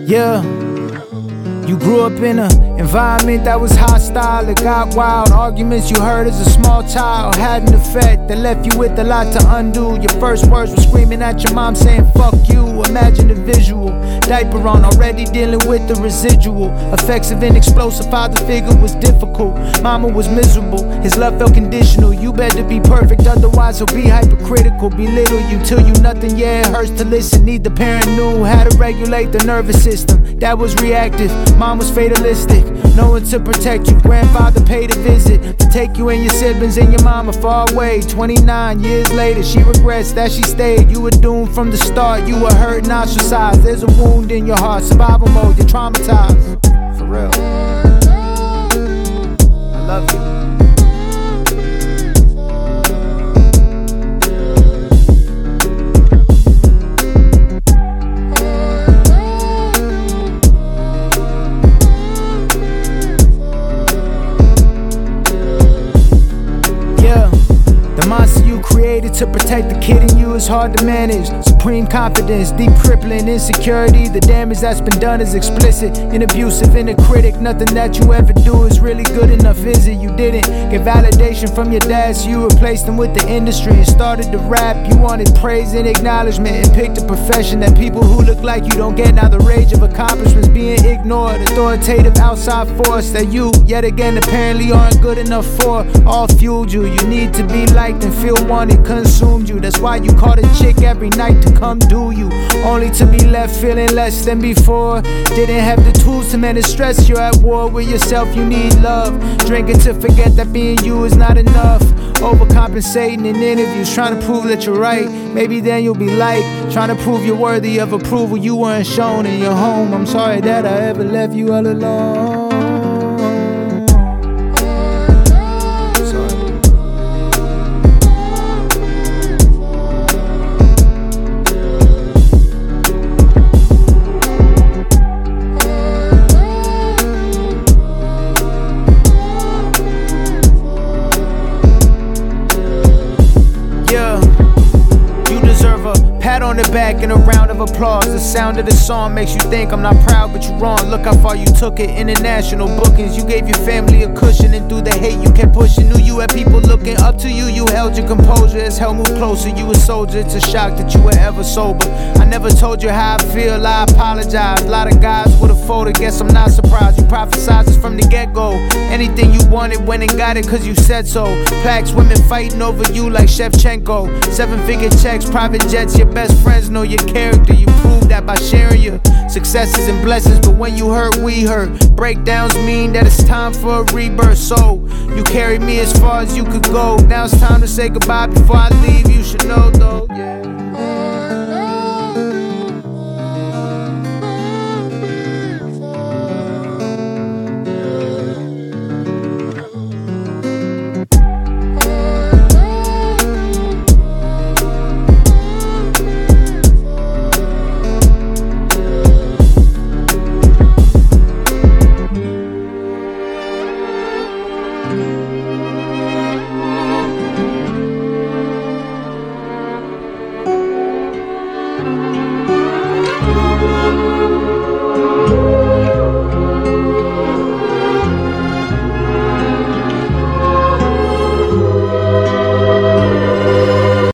Yeah, you grew up in an environment that was hostile. It got wild. Arguments you heard as a small child had an effect that left you with a lot to undo. Your first words were screaming at your mom saying fuck you. Imagine the visual. Diaper on, already dealing with the residual effects of an explosive father figure was difficult. Mama was miserable, his love felt conditional. You better be perfect, otherwise he'll be hypercritical. Belittle you till you nothing, yeah, it hurts to listen. Neither parent knew how to regulate the nervous system. Dad was reactive, mom was fatalistic. No one to protect you, grandfather paid a visit to take you and your siblings and your mama far away. 29 years later, she regrets that she stayed. You were doomed from the start, you were hurt and ostracized. There's a wound in your heart, survival mode, you're traumatized. For real. I love you. The monster you created to protect the kid in you is hard to manage. Supreme confidence, deep crippling insecurity. The damage that's been done is explicit and abusive and a critic. Nothing that you ever do is really good enough, is it? You didn't get validation from your dad, so you replaced him with the industry and started to rap. You wanted praise and acknowledgement and picked a profession that people who look like you don't get. Now the rage of accomplishments being ignored, authoritative outside force that you, yet again, apparently aren't good enough for, all fueled you. You need to be liked and feel wanted, consumed you. That's why you called a chick every night to come do you, only to be left feeling less than before. Didn't have the tools to manage stress. You're at war with yourself, you need love. Drinking to forget that being you is not enough. Overcompensating in interviews, trying to prove that you're right. Maybe then you'll be like trying to prove you're worthy of approval you weren't shown in your home. I'm sorry that I ever left you all alone. Pat on the back and a round of applause. The sound of the song makes you think I'm not proud, but you're wrong. Look how far you took it. International bookings. You gave your family a cushion, and through the hate you kept pushing. Knew you had people looking up to you. You held your composure as hell moved closer. You a soldier. It's a shock that you were ever sober. I never told you how I feel. I apologize. A lot of guys would have folded. Guess I'm not surprised. You prophesized this from the get-go. Anything you wanted, went and got it cause you said so. Packs, women fighting over you like Shevchenko. 7-figure checks, private jets. Your best friends know your character. You prove that by sharing your successes and blessings. But when you hurt, we hurt. Breakdowns mean that it's time for a rebirth. So you carried me as far as you could go. Now it's time to say goodbye before I leave. You should know though.